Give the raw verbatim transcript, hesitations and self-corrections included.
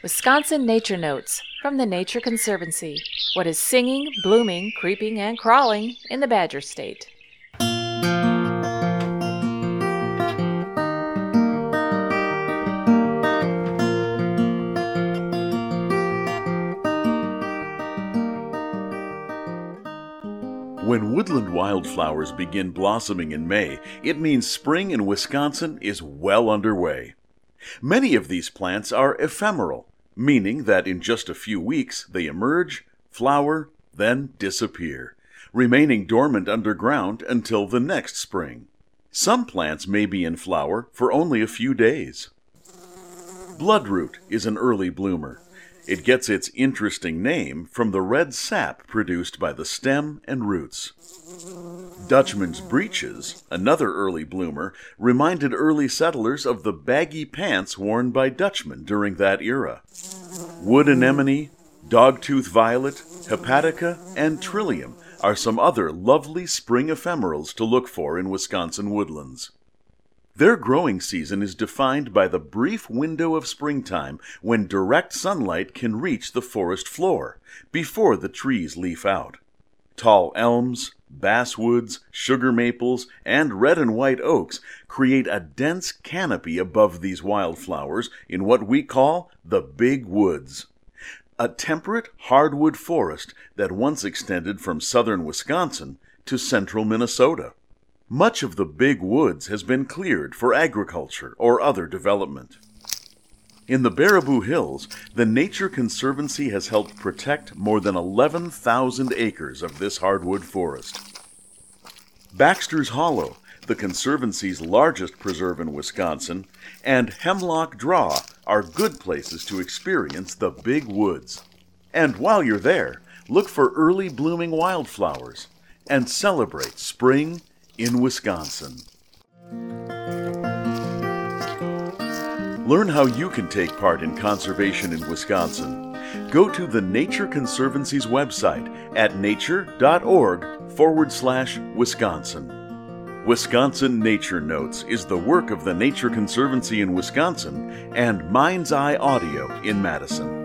Wisconsin Nature Notes from the Nature Conservancy. What is singing, blooming, creeping, and crawling in the Badger State? When woodland wildflowers begin blossoming in May, it means spring in Wisconsin is well underway. Many of these plants are ephemeral, meaning that in just a few weeks they emerge, flower, then disappear, remaining dormant underground until the next spring. Some plants may be in flower for only a few days. Bloodroot is an early bloomer. It gets its interesting name from the red sap produced by the stem and roots. Dutchman's breeches, another early bloomer, reminded early settlers of the baggy pants worn by Dutchmen during that era. Wood anemone, dogtooth violet, hepatica, and trillium are some other lovely spring ephemerals to look for in Wisconsin woodlands. Their growing season is defined by the brief window of springtime when direct sunlight can reach the forest floor before the trees leaf out. Tall elms, basswoods, sugar maples, and red and white oaks create a dense canopy above these wildflowers in what we call the Big Woods, a temperate hardwood forest that once extended from southern Wisconsin to central Minnesota. Much of the Big Woods has been cleared for agriculture or other development. In the Baraboo Hills, the Nature Conservancy has helped protect more than eleven thousand acres of this hardwood forest. Baxter's Hollow, the Conservancy's largest preserve in Wisconsin, and Hemlock Draw are good places to experience the Big Woods. And while you're there, look for early blooming wildflowers and celebrate spring in Wisconsin. Learn how you can take part in conservation in Wisconsin. Go to the Nature Conservancy's website at nature.org forward slash Wisconsin. Wisconsin Nature Notes is the work of the Nature Conservancy in Wisconsin and Mind's Eye Audio in Madison.